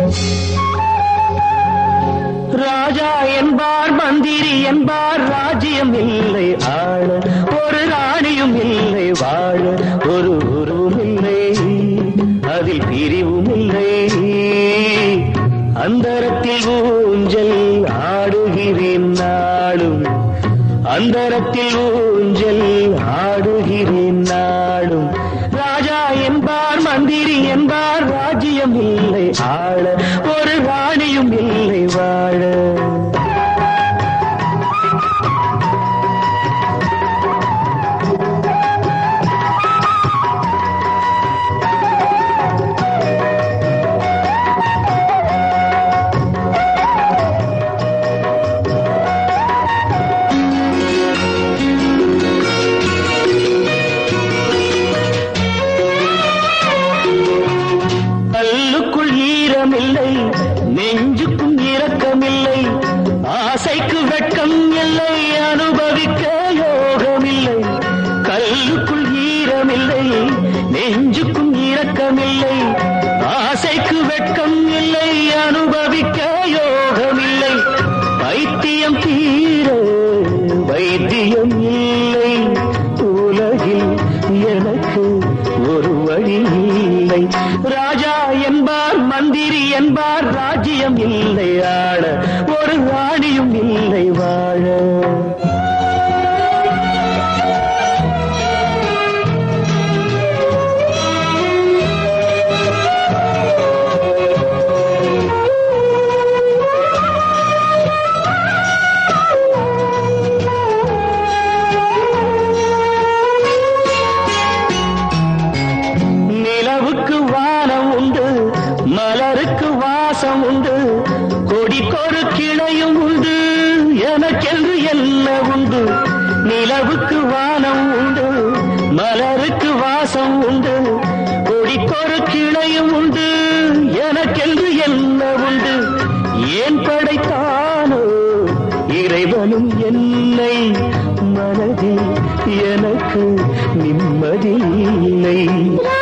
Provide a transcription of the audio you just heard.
ராஜா என்பார் மந்திரி என்பார் ராஜ்யம் இல்லை ஆள ஒரு ராணியும் இல்லை வாழ ஒரு குருவும் இல்லை அதில் பிரிவும் இல்லை அந்தரத்தில் ஊஞ்சல் ஆடுகிறேன் நாளும் அந்தரத்தில் ஊஞ்சல் ஆடுகிறேன் நாளும் ராஜா என்பார் மந்திரி என்பார் ராஜ்யம் இல்லை ஆள ஒரு ராணியும் இல்லை வாழ நெஞ்சுக்கும் இரக்கமில்லை ஆசைக்கு வெட்கம் இல்லை அனுபவிக்க யோகமில்லை கல்லுக்குள் ஈரமில்லை நெஞ்சுக்கும் இரக்கமில்லை ஆசைக்கு வெட்கம் இல்லை அனுபவிக்க யோகமில்லை வைத்தியம் தீர வைத்தியம் இல்லை உலகில் எனக்கு ஒரு வழி இல்லை ராஜா என்பார் மந்திரி என்பார் ராஜ்யம் இல்லை ஆள ஒரு ராணியும் இல்லை வாழ மலருக்கு வாசம் உண்டு கொடிக்கொரு கிளையும் உண்டு எனக்கென்று என்ன உண்டு நிலவுக்கு வானம் உண்டு மலருக்கு வாசம் உண்டு கொடிக்கொரு கிளையும் உண்டு எனக்கென்று என்ன உண்டு ஏன் படைத்தானோ இறைவனும் என்னை மனதில் எனக்கு நிம்மதி இல்லை